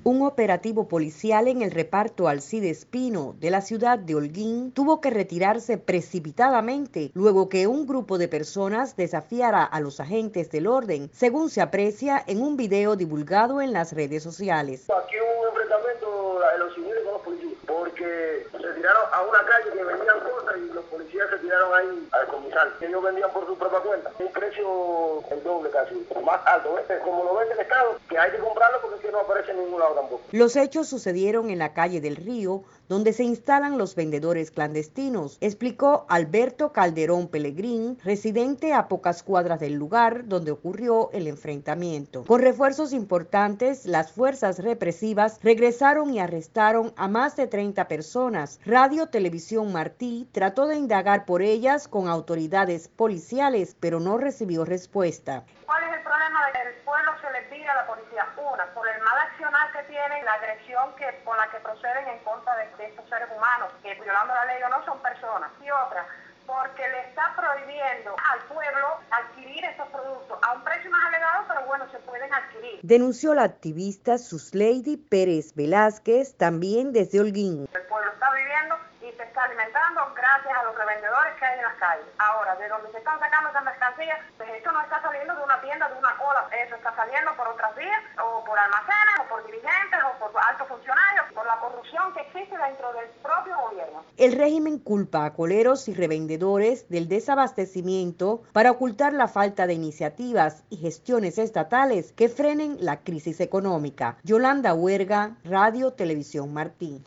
Un operativo policial en el reparto Alcides Pino de la ciudad de Holguín tuvo que retirarse precipitadamente luego que un grupo de personas desafiara a los agentes del orden, según se aprecia en un video divulgado en las redes sociales. Aquí hubo un enfrentamiento de los civiles con los policías, porque se tiraron a una calle que vendían cosas y los policías se tiraron ahí al comisal. Ellos vendían por su propia cuenta, un precio el doble casi, más alto, como lo vende el Estado, que hay que comprarlo porque es que no aparece en ningún lado tampoco. Los hechos sucedieron en la calle del Río, donde se instalan los vendedores clandestinos, explicó Alberto Calderón Pelegrín, residente a pocas cuadras del lugar donde ocurrió el enfrentamiento. Con refuerzos importantes, las fuerzas represivas regresaron y arrestaron a más de 30 personas. Radio Televisión Martí trató de indagar por ellas con autoridades policiales, pero no recibió respuesta. ¿Cuál es el problema de que el pueblo se le pide a la policía? Una, por el mal accionar que tienen, la agresión con la que proceden en contra de estos seres humanos, que violando la ley o no son personas. Y otra, porque le está prohibiendo al pueblo adquirir estos productos a un precio más elevado, pero bueno, se pueden adquirir. Denunció la activista Susleidy Pérez Velázquez, también desde Holguín. El pueblo está viviendo y se está alimentando gracias a los revendedores que hay en las calles. Ahora, de donde se están sacando esas mercancías, pues esto no está saliendo de una tienda, de una cola, eso está saliendo por otras vías, o por almacenes, o por dirigentes, o por altos funcionarios, por la corrupción que existe dentro del propio gobierno. El régimen culpa a coleros y revendedores del desabastecimiento para ocultar la falta de iniciativas y gestiones estatales que frenen la crisis económica. Yolanda Huerga, Radio Televisión Martí.